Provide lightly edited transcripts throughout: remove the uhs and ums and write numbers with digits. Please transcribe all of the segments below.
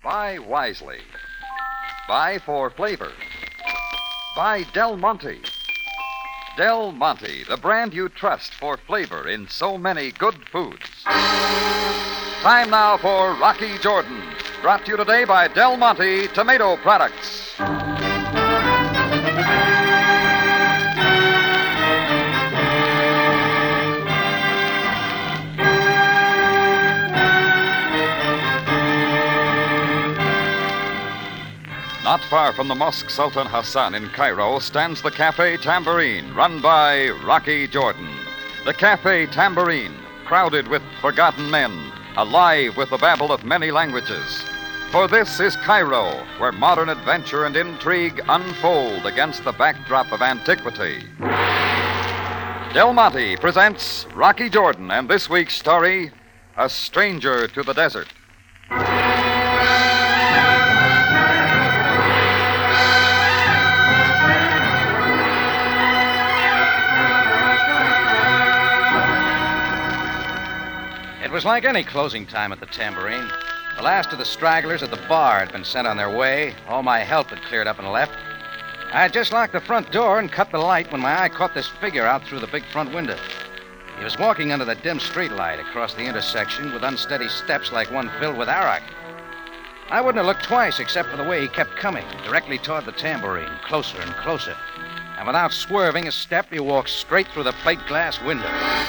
Buy wisely. Buy for flavor. Buy Del Monte. Del Monte, the brand you trust for flavor in so many good foods. Time now for Rocky Jordan, brought to you today by Del Monte Tomato Products. Not far from the Mosque Sultan Hassan in Cairo stands the Cafe Tambourine, run by Rocky Jordan. The Cafe Tambourine, crowded with forgotten men, alive with the babble of many languages. For this is Cairo, where modern adventure and intrigue unfold against the backdrop of antiquity. Del Monte presents Rocky Jordan and this week's story, A Stranger to the Desert. It was like any closing time at the Tambourine. The last of the stragglers at the bar had been sent on their way. All my help had cleared up and left. I had just locked the front door and cut the light when my eye caught this figure out through the big front window. He was walking under the dim street light across the intersection with unsteady steps like one filled with arak. I wouldn't have looked twice except for the way he kept coming, directly toward the Tambourine, closer and closer. And without swerving a step, he walked straight through the plate glass window.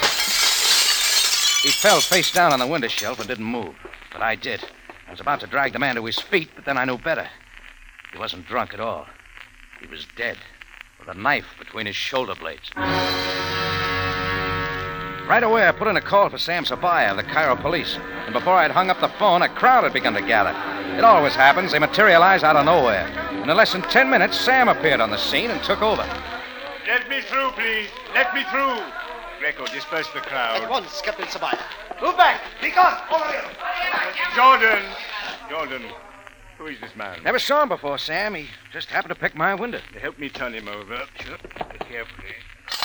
He fell face down on the window shelf and didn't move. But I did. I was about to drag the man to his feet, but then I knew better. He wasn't drunk at all. He was dead, with a knife between his shoulder blades. Right away, I put in a call for Sam Sabaya of the Cairo police. And before I'd hung up the phone, a crowd had begun to gather. It always happens. They materialize out of nowhere. And in less than 10 minutes, Sam appeared on the scene and took over. Let me through, please. Let me through. Greco, disperse the crowd. At once, Captain Sabaya. Move back. Be gone. Over here. Jordan. Who is this man? Never saw him before, Sam. He just happened to pick my window. Help me turn him over. Sure. Carefully.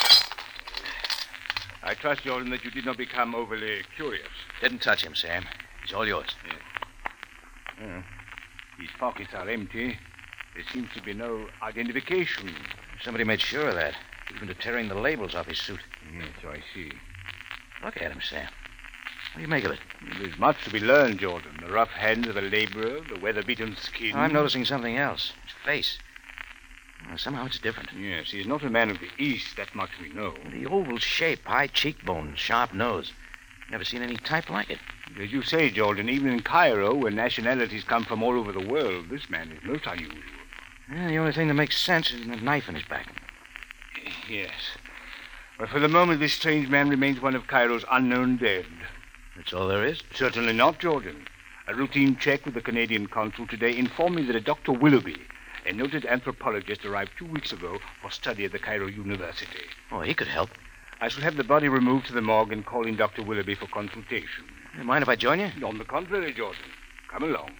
I trust, Jordan, that you did not become overly curious. Didn't touch him, Sam. He's all yours. Yeah. His pockets are empty. There seems to be no identification. Somebody made sure of that, even to tearing the labels off his suit. Yes, so I see. Look at him, Sam. What do you make of it? There's much to be learned, Jordan. The rough hands of a laborer, the weather-beaten skin. I'm noticing something else. His face. Somehow it's different. Yes, he's not a man of the East, that much we know. The oval shape, high cheekbones, sharp nose. Never seen any type like it. As you say, Jordan, even in Cairo, where nationalities come from all over the world, this man is most unusual. The only thing that makes sense is the knife in his back. Yes. But for the moment, this strange man remains one of Cairo's unknown dead. That's all there is? Certainly not, Jordan. A routine check with the Canadian consul today informed me that a Dr. Willoughby, a noted anthropologist, arrived 2 weeks ago for study at the Cairo University. Oh, he could help. I shall have the body removed to the morgue and call in Dr. Willoughby for consultation. You mind if I join you? On the contrary, Jordan. Come along.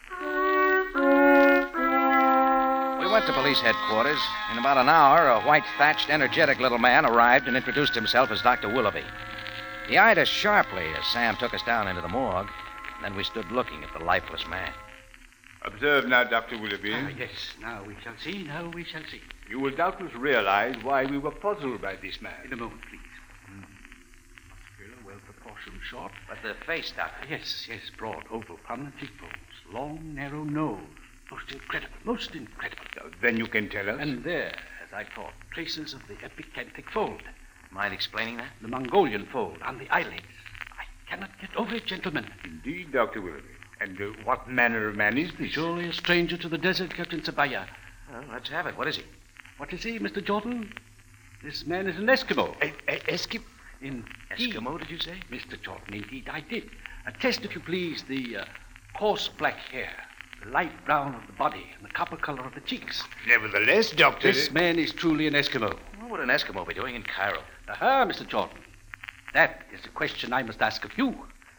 We went to police headquarters. In about an hour, a white-thatched, energetic little man arrived and introduced himself as Dr. Willoughby. He eyed us sharply as Sam took us down into the morgue. And then we stood looking at the lifeless man. Observe now, Dr. Willoughby. Yes, now we shall see. You will doubtless realize why we were puzzled by this man. In a moment, please. Muscular, well-proportioned, short. But the face, Doctor. Yes, broad, oval, prominent cheekbones. Long, narrow nose. Most incredible. Then you can tell us. And there, as I thought, traces of the epicanthic fold. Mind explaining that? The Mongolian fold on the eyelids. I cannot get over it, gentlemen. Indeed, Dr. Willoughby. And what manner of man is this? Surely a stranger to the desert, Captain Sabaya. Well, let's have it. What is he? What is he, Mr. Jordan? This man is an Eskimo. Eskimo? Eskimo, did you say? Mr. Jordan, indeed, I did. Attest, if you please, the coarse black hair, the light brown of the body, and the copper color of the cheeks. Nevertheless, Doctor... This man is truly an Eskimo. What would an Eskimo be doing in Cairo? Aha, Mr. Jordan. That is the question I must ask of you.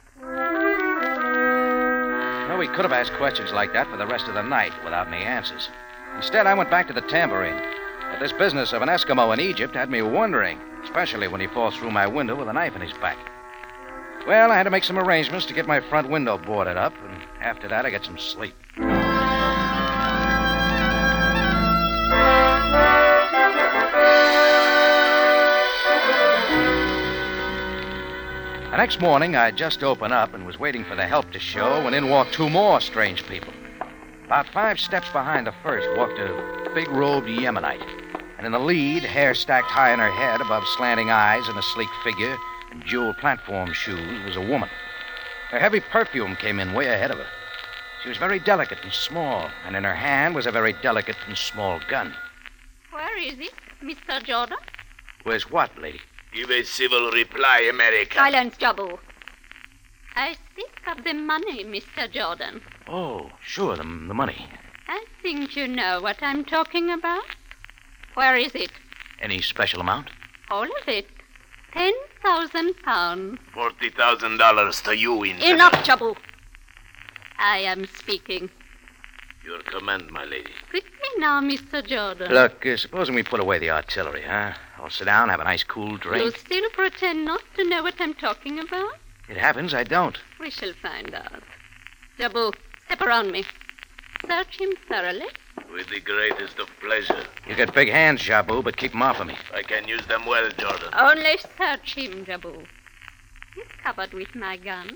Well, we could have asked questions like that for the rest of the night without any answers. Instead, I went back to the Tambourine. But this business of an Eskimo in Egypt had me wondering, especially when he falls through my window with a knife in his back. Well, I had to make some arrangements to get my front window boarded up, and after that, I got some sleep. The next morning, I'd just opened up and was waiting for the help to show when in walked two more strange people. About 5 steps behind the first walked a big-robed Yemenite. And in the lead, hair stacked high on her head above slanting eyes and a sleek figure and jeweled platform shoes, was a woman. Her heavy perfume came in way ahead of her. She was very delicate and small, and in her hand was a very delicate and small gun. Where is it, Mr. Jordan? Where's what, lady? Give a civil reply, America. Silence, Jabu. I speak of the money, Mr. Jordan. Oh, sure, the money. I think you know what I'm talking about. Where is it? Any special amount? All of it. 10,000 pounds. $40,000 to you, Infidel. Enough, Jabu. I am speaking. Your command, my lady. Quickly now, Mr. Jordan. Look, supposing we put away the artillery, huh? I'll sit down, have a nice cool drink. You still pretend not to know what I'm talking about? It happens, I don't. We shall find out. Jabu, step around me. Search him thoroughly. With the greatest of pleasure. You got big hands, Jabu, but keep them off of me. I can use them well, Jordan. Only search him, Jabu. He's covered with my gun.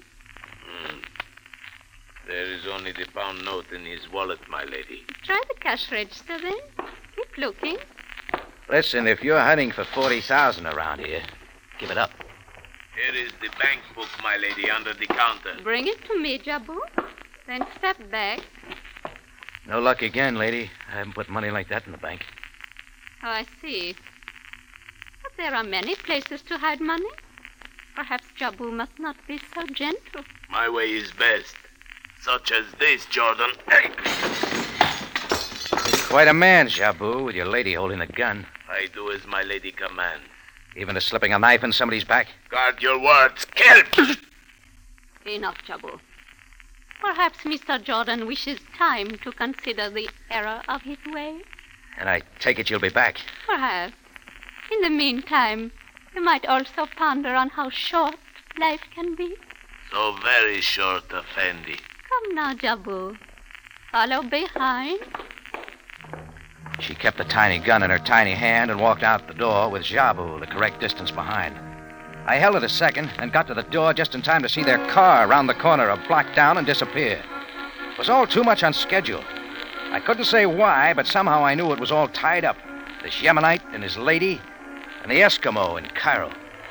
There is only the pound note in his wallet, my lady. Try the cash register, then. Keep looking. Listen, if you're hunting for 40,000 around here, give it up. Here is the bank book, my lady, under the counter. Bring it to me, Jabu. Then step back. No luck again, lady. I haven't put money like that in the bank. Oh, I see. But there are many places to hide money. Perhaps Jabu must not be so gentle. My way is best. Such as this, Jordan. Hey! You're quite a man, Jabu, with your lady holding a gun. I do as my lady commands. Even to slipping a knife in somebody's back. Guard your words. Kill! Enough, Jabu. Perhaps Mr. Jordan wishes time to consider the error of his way. And I take it you'll be back. Perhaps. In the meantime, you might also ponder on how short life can be. So very short, Effendi. Come now, Jabu. Follow behind. She kept the tiny gun in her tiny hand and walked out the door with Jabu the correct distance behind. I held it a second and got to the door just in time to see their car round the corner, a block down, and disappear. It was all too much on schedule. I couldn't say why, but somehow I knew it was all tied up. This Yemenite and his lady and the Eskimo in Cairo.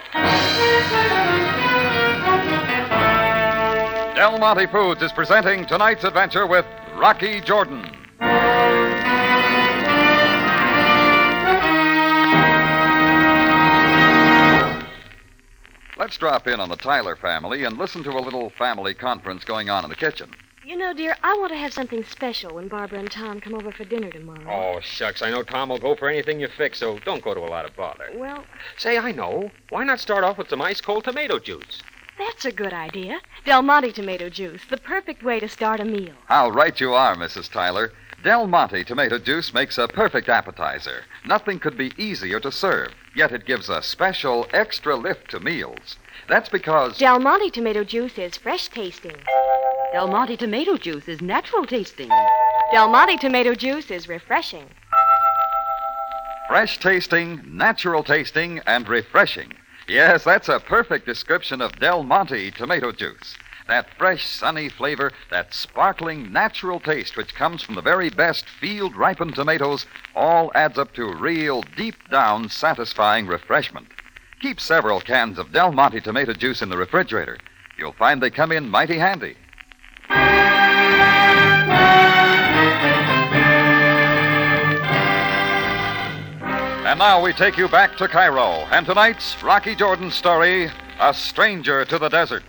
Del Monte Foods is presenting tonight's adventure with Rocky Jordan. Let's drop in on the Tyler family and listen to a little family conference going on in the kitchen. You know, dear, I want to have something special when Barbara and Tom come over for dinner tomorrow. Oh, shucks. I know Tom will go for anything you fix, so don't go to a lot of bother. Well, Say, I know. Why not start off with some ice-cold tomato juice? that's a good idea. Del Monte tomato juice, the perfect way to start a meal. How right you are, Mrs. Tyler. Del Monte tomato juice makes a perfect appetizer. Nothing could be easier to serve, yet it gives a special extra lift to meals. That's because Del Monte tomato juice is fresh tasting. Del Monte tomato juice is natural tasting. Del Monte tomato juice is refreshing. fresh tasting, natural tasting, and refreshing. Yes, that's a perfect description of Del Monte tomato juice. That fresh, sunny flavor, that sparkling, natural taste which comes from the very best field-ripened tomatoes all adds up to real, deep-down, satisfying refreshment. Keep several cans of Del Monte tomato juice in the refrigerator. You'll find they come in mighty handy. And now we take you back to Cairo, and tonight's Rocky Jordan story, A Stranger to the Desert.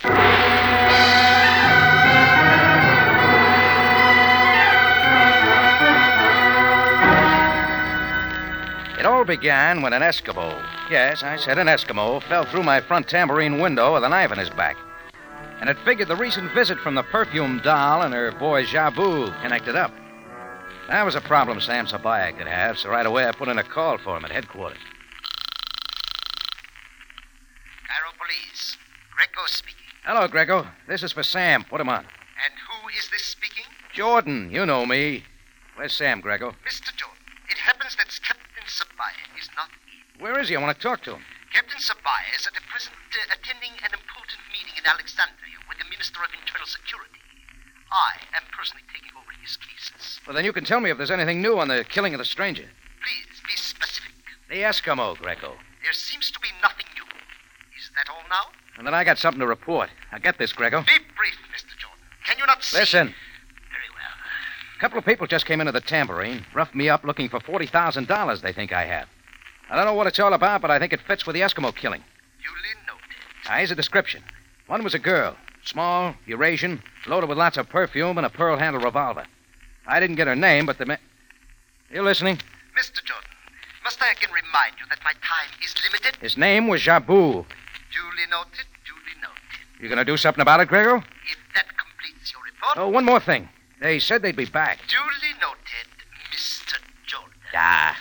It all began when an Eskimo, yes, I said an Eskimo, fell through my front tambourine window with a knife in his back. And it figured the recent visit from the perfume doll and her boy Jabu connected up. That was a problem Sam Sabaya could have, so right away I put in a call for him at headquarters. Cairo Police. Greco Grego speaking. Hello, Grego. This is for Sam. Put him on. And who is this speaking? Jordan, you know me. Where's Sam, Grego? Mr. Jordan, it happens that Captain Sabaya is not in. Where is he? I want to talk to him. Captain Sabaya is at present attending an important meeting in Alexandria with the Minister of Internal Security. I am personally taking over his cases. Well, then you can tell me if there's anything new on the killing of the stranger. Please, be specific. The Eskimo, Grego. There seems to be nothing new. Is that all now? And then I got something to report. Now get this, Grego. Be brief, Mr. Jordan. Can you not see? Listen. Very well. A couple of people just came into the Tambourine, roughed me up looking for $40,000 they think I have. I don't know what it's all about, but I think it fits with the Eskimo killing. Duly noted. Now, here's a description. One was a girl. Small, Eurasian, loaded with lots of perfume and a pearl-handled revolver. I didn't get her name, but the You listening? Mr. Jordan, must I again remind you that my time is limited? His name was Jabu. Duly noted, duly noted. You gonna do something about it, Grego? If that completes your report... Oh, one more thing. They said they'd be back. Duly noted, Mr. Jordan. Ah.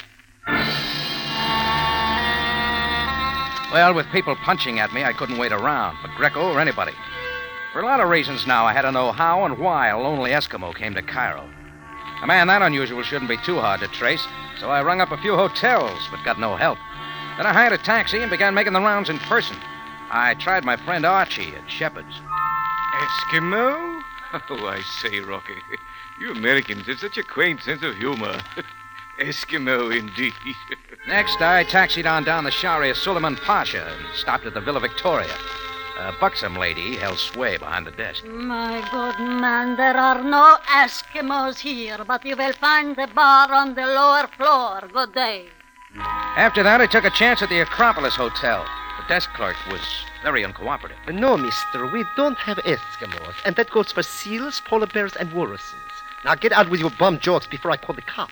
Well, with people punching at me, I couldn't wait around for Greco or anybody. For a lot of reasons now, I had to know how and why a lonely Eskimo came to Cairo. A man that unusual shouldn't be too hard to trace, so I rung up a few hotels, but got no help. Then I hired a taxi and began making the rounds in person. I tried my friend Archie at Shepherd's. Eskimo? Oh, I say, Rocky, you Americans have such a quaint sense of humor. Eskimo, indeed. Next, I taxied on down the Sharia Suleiman Pasha and stopped at the Villa Victoria. A buxom lady held sway behind the desk. My good man, there are no Eskimos here, but you will find the bar on the lower floor. Good day. After that, I took a chance at the Acropolis Hotel. The desk clerk was very uncooperative. No, mister, we don't have Eskimos, and that goes for seals, polar bears, and walruses. Now get out with your bum jokes before I call the cops.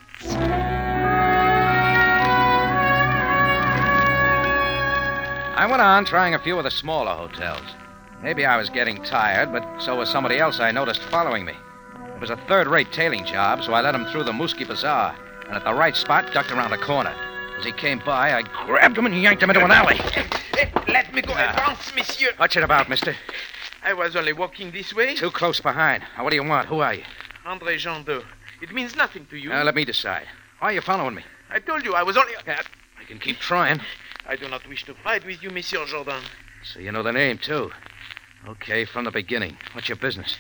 I went on trying a few of the smaller hotels. Maybe I was getting tired, but so was somebody else I noticed following me. It was a third-rate tailing job, so I led him through the Muski Bazaar, and at the right spot, ducked around a corner. As he came by, I grabbed him and yanked him into an alley. Let me go at once, monsieur. What's it about, mister? I was only walking this way. Too close behind. Now, what do you want? Who are you? André Jandot. It means nothing to you. Let me decide. Why are you following me? I told you I was only... I can keep trying. I do not wish to fight with you, Monsieur Jordan. So you know the name, too. Okay, from the beginning. What's your business?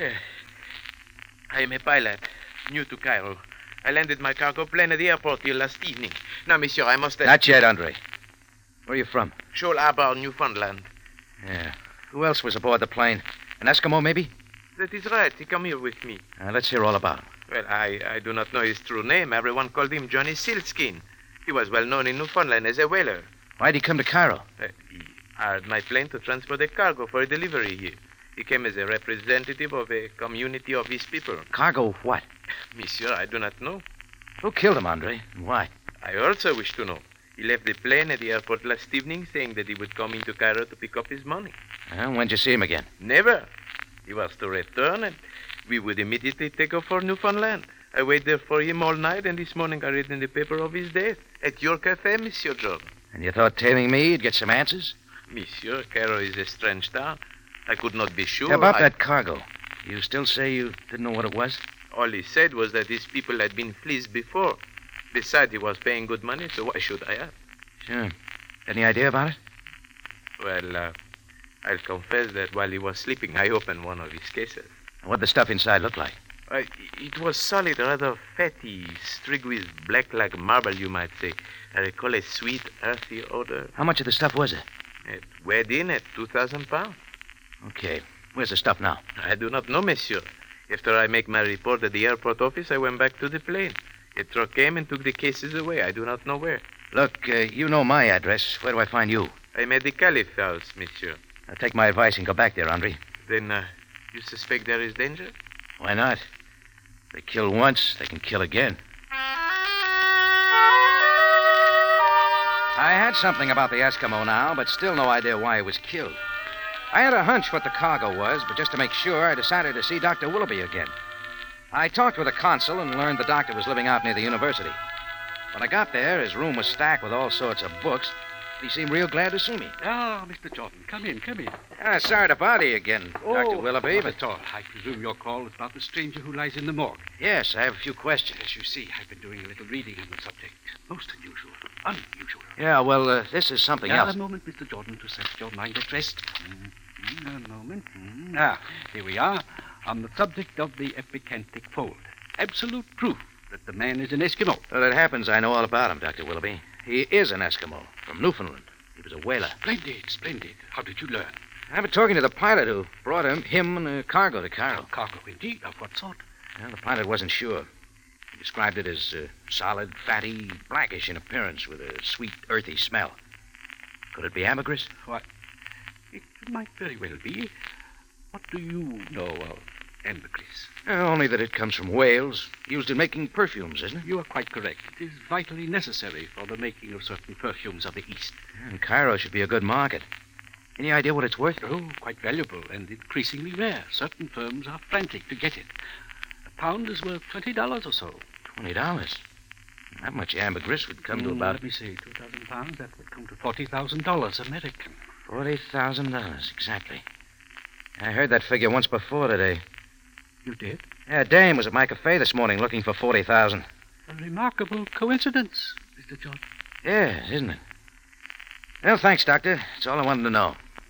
I am a pilot, new to Cairo. I landed my cargo plane at the airport here last evening. Now, monsieur, I must... Not yet, Andre. Where are you from? Shoal Harbor, Newfoundland. Yeah. Who else was aboard the plane? An Eskimo, maybe? That is right. He come here with me. Let's hear all about him. Well, I do not know his true name. Everyone called him Johnny Sealskin. He was well known in Newfoundland as a whaler. Why'd he come to Cairo? He hired my plane to transport a cargo for a delivery here. He came as a representative of a community of his people. Cargo of what? Monsieur, I do not know. Who killed him, Andre, and why? I also wish to know. He left the plane at the airport last evening saying that he would come into Cairo to pick up his money. When'd you see him again? Never. He was to return, and we would immediately take off for Newfoundland. I waited there for him all night, and this morning I read in the paper of his death at your cafe, Monsieur Jordan. And you thought tailing me, you'd get some answers? Monsieur, Cairo is a strange town. I could not be sure. About that cargo. You still say you didn't know what it was? All he said was that his people had been fleeced before. Besides, he was paying good money, so why should I ask? Sure. Any idea about it? Well, I'll confess that while he was sleeping, I opened one of his cases. What'd the stuff inside look like? It was solid, rather fatty, streaked with black like marble, you might say. I recall a sweet, earthy odor. How much of the stuff was it? It weighed in at 2,000 pounds. Okay. Where's the stuff now? I do not know, monsieur. After I make my report at the airport office, I went back to the plane. A truck came and took the cases away. I do not know where. Look, you know my address. Where do I find you? I'm at the Caliph house, monsieur. Now take my advice and go back there, Andre. Then, you suspect there is danger? Why not? They kill once, they can kill again. I had something about the Eskimo now, but still no idea why he was killed. I had a hunch what the cargo was, but just to make sure, I decided to see Dr. Willoughby again. I talked with the consul and learned the doctor was living out near the university. When I got there, his room was stacked with all sorts of books, He seemed real glad to see me. Ah, Mr. Jordan, come in. Sorry to bother you again, Dr. Willoughby, Not but... at all. I presume your call is about the stranger who lies in the morgue. Yes, I have a few questions. As you see, I've been doing a little reading on the subject. Most unusual. Unusual. Yeah, well, this is something Now, else. a moment, Mr. Jordan, to set your mind at rest. A moment. Here we are, on the subject of the epicantic fold. Absolute proof that the man is an Eskimo. Well, it happens I know all about him, Dr. Willoughby. He is an Eskimo from Newfoundland. He was a whaler. Splendid. How did you learn? I've been talking to the pilot who brought him and a cargo to Cairo. Cargo, indeed. Of what sort? Well, the pilot wasn't sure. He described it as solid, fatty, blackish in appearance with a sweet, earthy smell. Could it be ambergris? What? It might very well be. What do you know of ambergris? Only that it comes from whales, used in making perfumes, isn't it? You are quite correct. It is vitally necessary for the making of certain perfumes of the East. And Cairo should be a good market. Any idea what it's worth? Oh, quite valuable and increasingly rare. Certain firms are frantic to get it. A pound is worth $20 or so. $20? That much ambergris would come to about... Let me see, 2,000 pounds. That would come to $40,000 American. $40,000, exactly. I heard that figure once before today. You did? Yeah, Dame was at my cafe this morning looking for $40,000. A remarkable coincidence, Mr. Jordan. Yes, isn't it? Well, thanks, Doctor. That's all I wanted to know.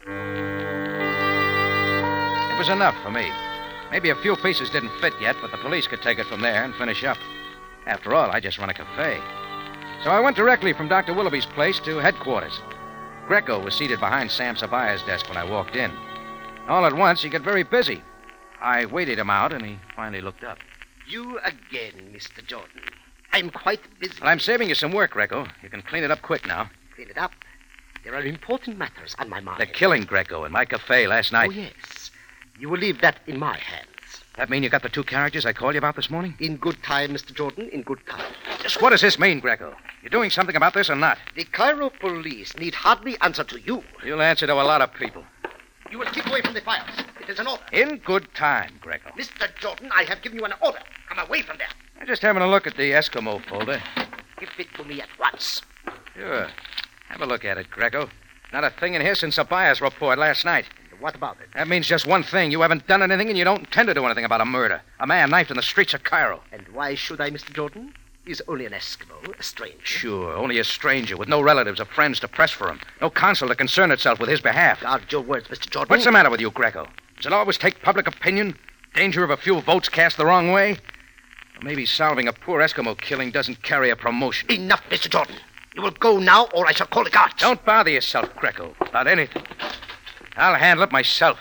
It was enough for me. Maybe a few pieces didn't fit yet, but the police could take it from there and finish up. After all, I just run a cafe. So I went directly from Dr. Willoughby's place to headquarters. Greco was seated behind Sam Sabaya's desk when I walked in. All at once, he got very busy. I waited him out, and he finally looked up. You again, Mr. Jordan. I'm quite busy. Well, I'm saving you some work, Greco. You can clean it up quick now. Clean it up. There are important matters on my mind. The killing, Greco, in my cafe last night. Oh, yes. You will leave that in my hands. That mean you got the two characters I called you about this morning? In good time, Mr. Jordan, in good time. Just what does this mean, Greco? You doing something about this or not? The Cairo police need hardly answer to you. You'll answer to a lot of people. You will keep away from the fires. It is an order. In good time, Greco. Mr. Jordan, I have given you an order. Come away from there. I'm just having a look at the Eskimo folder. Give it to me at once. Sure. Have a look at it, Greco. Not a thing in here since Sabaya's report last night. What about it? That means just one thing. You haven't done anything and you don't intend to do anything about a murder. A man knifed in the streets of Cairo. And why should I, Mr. Jordan? He's only an Eskimo, a stranger. Sure, only a stranger with no relatives or friends to press for him. No consul to concern itself with his behalf. Guard your words, Mr. Jordan. What's the matter with you, Greco? Does it always take public opinion? Danger of a few votes cast the wrong way? Or maybe solving a poor Eskimo killing doesn't carry a promotion. Enough, Mr. Jordan. You will go now, or I shall call the guards. Don't bother yourself, Greco, about anything. I'll handle it myself.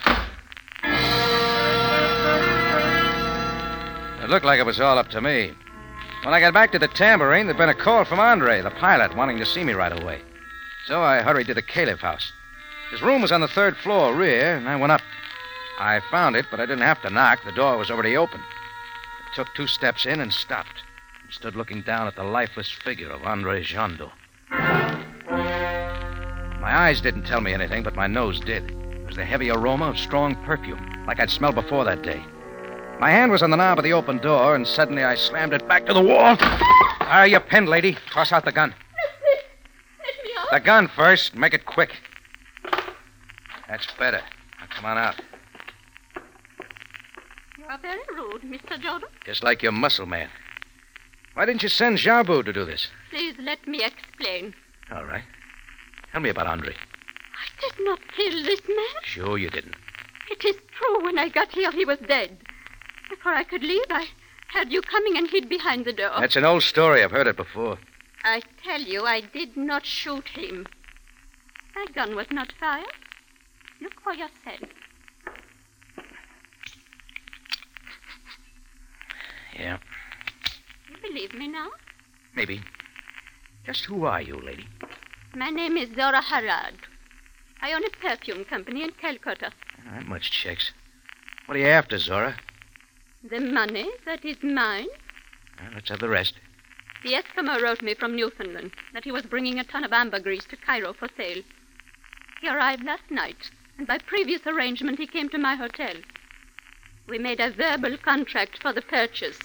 It looked like it was all up to me. When I got back to the Tambourine, there'd been a call from Andre, the pilot, wanting to see me right away. So I hurried to the Caliph house. His room was on the third floor rear, and I went up. I found it, but I didn't have to knock. The door was already open. I took 2 steps in and stopped, and stood looking down at the lifeless figure of Andre Jando. My eyes didn't tell me anything, but my nose did. It was the heavy aroma of strong perfume, like I'd smelled before that day. My hand was on the knob of the open door, and suddenly I slammed it back to the wall. You pinned, lady. Toss out the gun. Let me out. The gun first. Make it quick. That's better. Now, come on out. You are very rude, Mr. Jordan. Just like your muscle man. Why didn't you send Jabu to do this? Please let me explain. All right. Tell me about Andre. I did not kill this man. Sure you didn't. It is true. When I got here, he was dead. Before I could leave, I heard you coming and hid behind the door. That's an old story. I've heard it before. I tell you, I did not shoot him. My gun was not fired. Look for yourself. Yeah, You believe me now? maybe. Just who are you, lady? My name is Zora Harad. I own a perfume company in Calcutta. Not much checks. What are you after, Zora? The money that is mine. Well, let's have the rest. The Eskimo wrote me from Newfoundland that he was bringing a ton of ambergris to Cairo for sale. He arrived last night, and by previous arrangement he came to my hotel. We made a verbal contract for the purchase.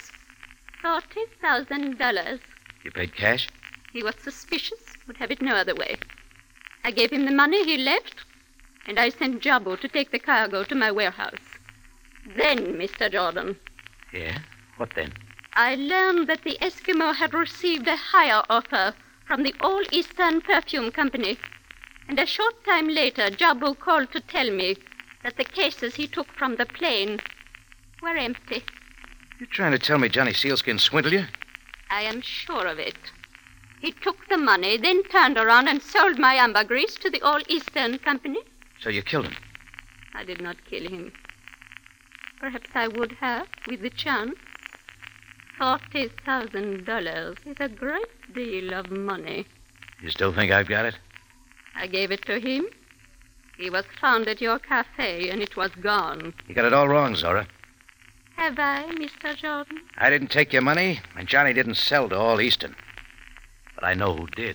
$40,000. You paid cash? He was suspicious, would have it no other way. I gave him the money, he left, and I sent Jabu to take the cargo to my warehouse. Then, Mr. Jordan, Yeah? What then? I learned that the Eskimo had received a higher offer from the All Eastern Perfume Company. And a short time later, Jabu called to tell me that the cases he took from the plane were empty. You trying to tell me Johnny Sealskin swindled you? I am sure of it. He took the money, then turned around and sold my ambergris to the All Eastern Company. So you killed him? I did not kill him. Perhaps I would have, with the chance. $40,000 is a great deal of money. You still think I've got it? I gave it to him. He was found at your cafe, and it was gone. You got it all wrong, Zora. Have I, Mr. Jordan? I didn't take your money, and Johnny didn't sell to All Eastern. But I know who did.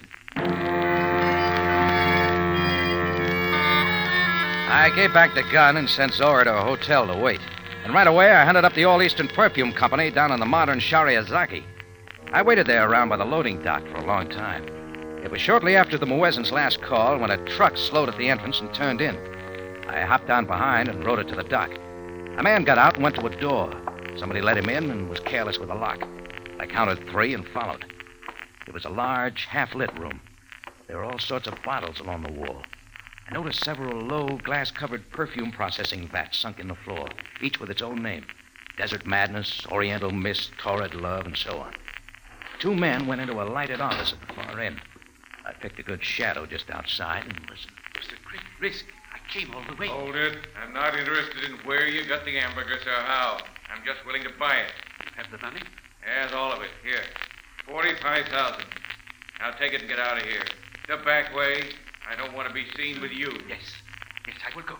I gave back the gun and sent Zora to a hotel to wait. And right away, I hunted up the All Eastern Perfume Company down on the modern Shariazaki. I waited there around by the loading dock for a long time. It was shortly after the Muezzin's last call when a truck slowed at the entrance and turned in. I hopped down behind and rode it to the dock. A man got out and went to a door. Somebody let him in and was careless with the lock. I counted 3 and followed. It was a large, half-lit room. There were all sorts of bottles along the wall. I noticed several low, glass-covered perfume processing vats sunk in the floor, each with its own name. Desert Madness, Oriental Mist, Torrid Love, and so on. 2 men went into a lighted office at the far end. I picked a good shadow just outside and listened. It was a great risk. I came all the way. Hold it. I'm not interested in where you got the ambergris or how. I'm just willing to buy it. You have the money? Yes, all of it. Here. 45,000. Now take it and get out of here. The back way. I don't want to be seen with you. Yes. Yes, I will go.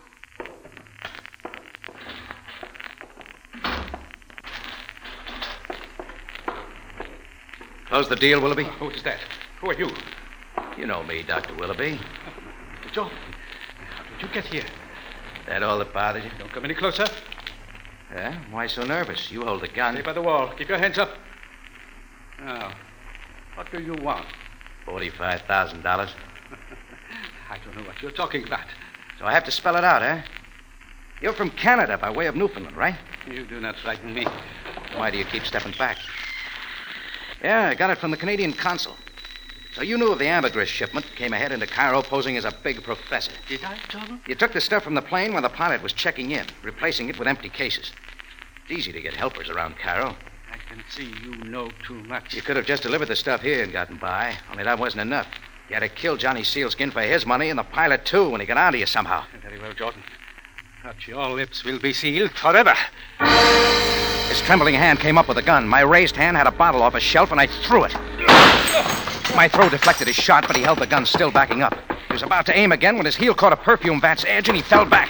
How's the deal, Willoughby? Who is that? Who are you? You know me, Dr. Willoughby. Mr. Jordan, how did you get here? That all that bothers you? Don't come any closer. Yeah? Why so nervous? You hold the gun. Stay by the wall. Keep your hands up. Now, what do you want? $45,000. I don't know what you're talking about. So I have to spell it out, eh? You're from Canada by way of Newfoundland, right? You do not frighten me. Why do you keep stepping back? Yeah, I got it from the Canadian consul. So you knew of the ambergris shipment, came ahead into Cairo posing as a big professor. Did I, Jordan? You took the stuff from the plane when the pilot was checking in, replacing it with empty cases. It's easy to get helpers around Cairo. I can see you know too much. You could have just delivered the stuff here and gotten by, only that wasn't enough. You had to kill Johnny Sealskin for his money and the pilot, too, when he got onto you somehow. Very well, Jordan. But your lips will be sealed forever. His trembling hand came up with a gun. My raised hand had a bottle off a shelf, and I threw it. My throw deflected his shot, but he held the gun still backing up. He was about to aim again when his heel caught a perfume vat's edge, and he fell back.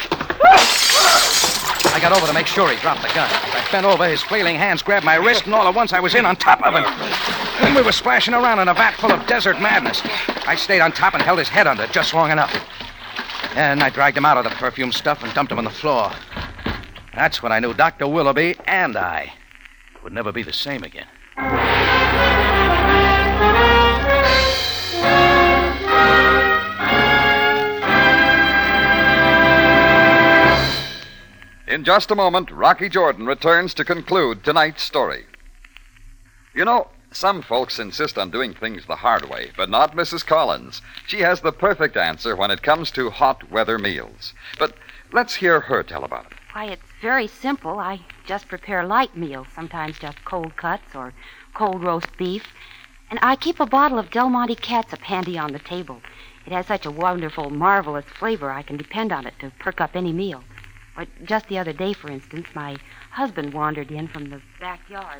I got over to make sure he dropped the gun. As I bent over, his flailing hands grabbed my wrist, and all at once I was in on top of him. Then we were splashing around in a vat full of Desert Madness. I stayed on top and held his head under just long enough. And I dragged him out of the perfume stuff and dumped him on the floor. That's when I knew Dr. Willoughby and I would never be the same again. In just a moment, Rocky Jordan returns to conclude tonight's story. You know, some folks insist on doing things the hard way, but not Mrs. Collins. She has the perfect answer when it comes to hot weather meals. But let's hear her tell about it. Why, it's very simple. I just prepare light meals, sometimes just cold cuts or cold roast beef. And I keep a bottle of Del Monte catsup handy on the table. It has such a wonderful, marvelous flavor, I can depend on it to perk up any meal. But just the other day, for instance, my husband wandered in from the backyard.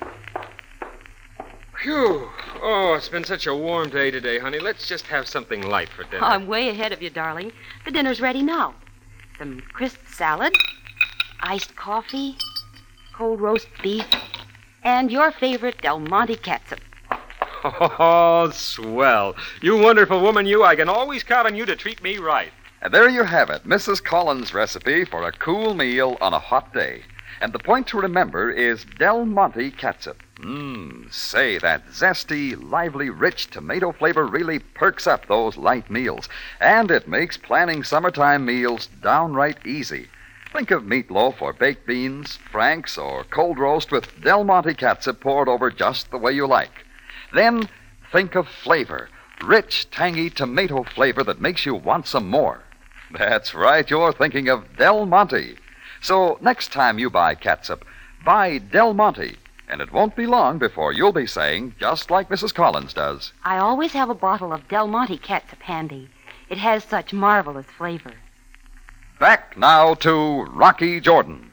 Phew. Oh, it's been such a warm day today, honey. Let's just have something light for dinner. I'm way ahead of you, darling. The dinner's ready now. Some crisp salad, iced coffee, cold roast beef, and your favorite Del Monte catsup. Oh, swell. You wonderful woman, you. I can always count on you to treat me right. And there you have it, Mrs. Collins' recipe for a cool meal on a hot day. And the point to remember is Del Monte catsup, Say, that zesty, lively, rich tomato flavor really perks up those light meals. And it makes planning summertime meals downright easy. Think of meatloaf or baked beans, franks, or cold roast with Del Monte catsup poured over just the way you like. Then think of flavor, rich, tangy tomato flavor that makes you want some more. That's right, you're thinking of Del Monte. So next time you buy catsup, buy Del Monte. And it won't be long before you'll be saying, just like Mrs. Collins does, I always have a bottle of Del Monte catsup handy. It has such marvelous flavor. Back now to Rocky Jordan.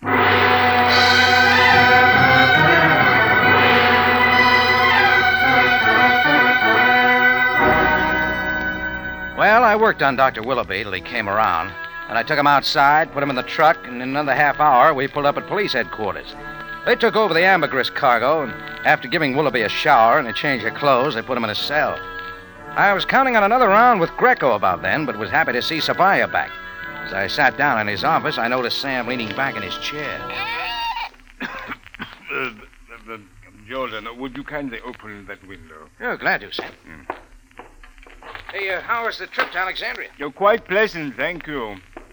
Well, I worked on Dr. Willoughby till he came around. Then I took him outside, put him in the truck, and in another half hour, we pulled up at police headquarters. They took over the ambergris cargo, and after giving Willoughby a shower and a change of clothes, they put him in a cell. I was counting on another round with Greco about then, but was happy to see Sabaya back. As I sat down in his office, I noticed Sam leaning back in his chair. Jordan, would you kindly open that window? Oh, glad to, Sam. Hey, how was the trip to Alexandria? You're quite pleasant, thank you.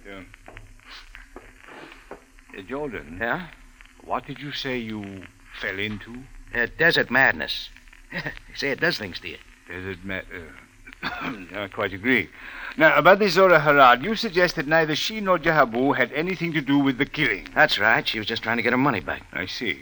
Jordan. Yeah? What did you say you fell into? Desert madness. You say it does things to you. Desert madness. I quite agree. Now, about the Zora Harad, you suggest that neither she nor Jahabu had anything to do with the killing. That's right. She was just trying to get her money back. I see.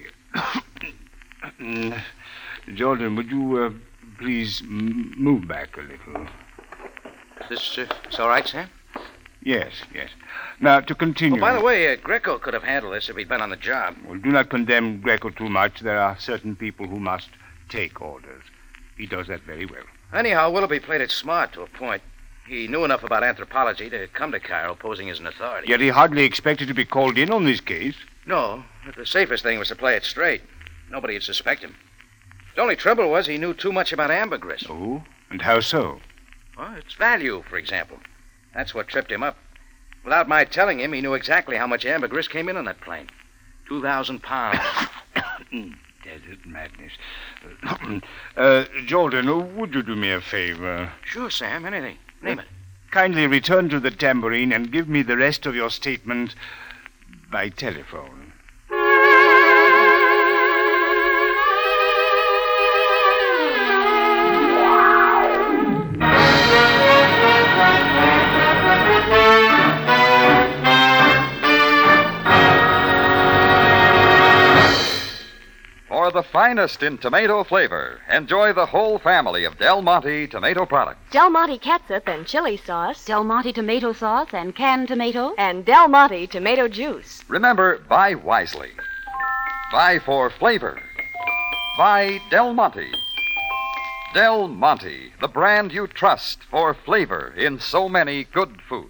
Jordan, would you please move back a little? Is this all right, Sam? Yes. Now, to continue... Oh, by the way, Greco could have handled this if he'd been on the job. Well, do not condemn Greco too much. There are certain people who must take orders. He does that very well. Anyhow, Willoughby played it smart to a point. He knew enough about anthropology to come to Cairo posing as an authority. Yet he hardly expected to be called in on this case. No, but the safest thing was to play it straight. Nobody would suspect him. The only trouble was he knew too much about ambergris. Oh? And how so? Well, its value, for example. That's what tripped him up. Without my telling him, he knew exactly how much ambergris came in on that plane. 2,000 pounds. Desert madness. Jordan, would you do me a favor? Sure, Sam. Anything. Name it. Kindly return to the tambourine and give me the rest of your statement by telephone. For the finest in tomato flavor, enjoy the whole family of Del Monte tomato products. Del Monte catsup and chili sauce. Del Monte tomato sauce and canned tomatoes. And Del Monte tomato juice. Remember, buy wisely. Buy for flavor. Buy Del Monte. Del Monte, the brand you trust for flavor in so many good foods.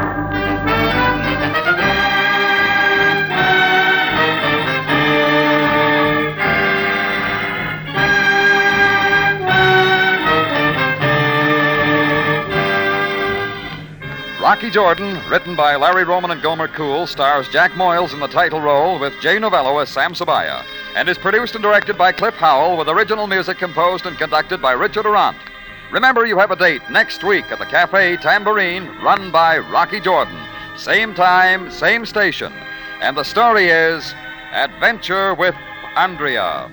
Rocky Jordan, written by Larry Roman and Gomer Cool, stars Jack Moyles in the title role with Jay Novello as Sam Sabaya, and is produced and directed by Cliff Howell with original music composed and conducted by Richard Arant. Remember, you have a date next week at the Cafe Tambourine, run by Rocky Jordan. Same time, same station. And the story is Adventure with Andrea.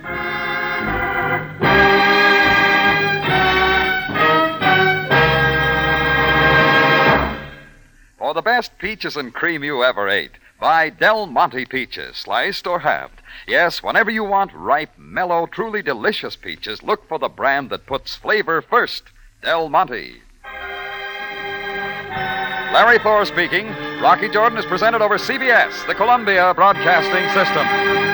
For the best peaches and cream you ever ate, buy Del Monte peaches, sliced or halved. Yes, whenever you want ripe, mellow, truly delicious peaches, look for the brand that puts flavor first, Del Monte. Larry Thor speaking. Rocky Jordan is presented over CBS, the Columbia Broadcasting System.